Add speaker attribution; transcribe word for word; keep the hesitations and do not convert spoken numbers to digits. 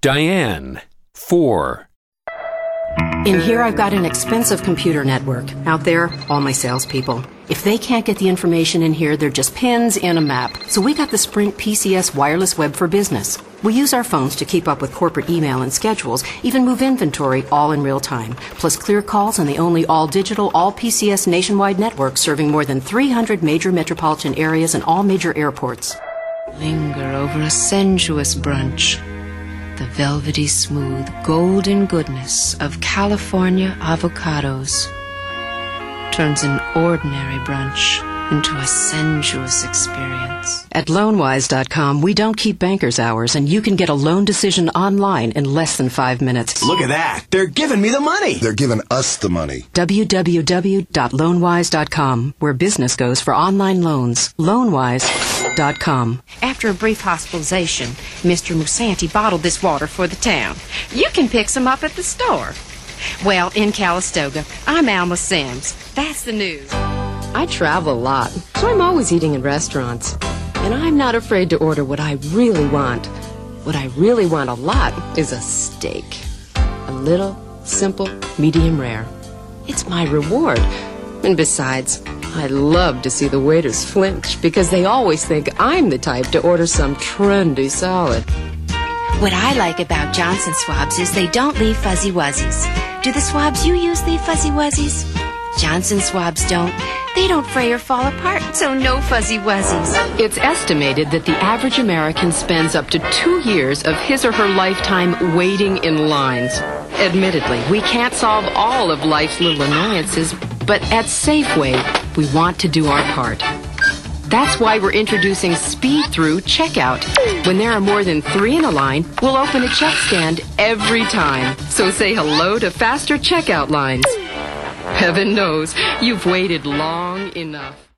Speaker 1: Diane, four.
Speaker 2: In here, I've got an expensive computer network. Out there, all my salespeople. If they can't get the information in here, they're just pins in a map. So we got the Sprint P C S Wireless Web for Business. We use our phones to keep up with corporate email and schedules, even move inventory all in real time. Plus clear calls on the only all-digital, all-P C S nationwide network serving more than three hundred major metropolitan areas and all major airports.
Speaker 3: Linger over a sensuous brunch. The velvety smooth, golden goodness of California avocados turns an ordinary brunch into a sensuous experience.
Speaker 2: At Loanwise dot com, we don't keep bankers' hours, and you can get a loan decision online in less than five minutes.
Speaker 4: Look at that. They're giving me the money.
Speaker 5: They're giving us the money.
Speaker 2: w w w dot loanwise dot com, where business goes for online loans. Loanwise dot com.
Speaker 3: After a brief hospitalization, Mister Musanti bottled this water for the town. You can pick some up at the store. Well, in Calistoga, I'm Alma Sims. That's the news.
Speaker 6: I travel a lot, so I'm always eating in restaurants. And I'm not afraid to order what I really want. What I really want a lot is a steak. A little, simple, medium rare. It's my reward. And besides, I love to see the waiters flinch because they always think I'm the type to order some trendy salad.
Speaker 7: What I like about Johnson swabs is they don't leave fuzzy wuzzies. Do the swabs you use leave fuzzy wuzzies? Johnson swabs don't. They don't fray or fall apart, so no fuzzy wuzzies.
Speaker 6: It's estimated that the average American spends up to two years of his or her lifetime waiting in lines. Admittedly, we can't solve all of life's little annoyances, but at Safeway, we want to do our part. That's why we're introducing Speed Through Checkout. When there are more than three in a line, we'll open a check stand every time. So say hello to faster checkout lines. Heaven knows, you've waited long enough.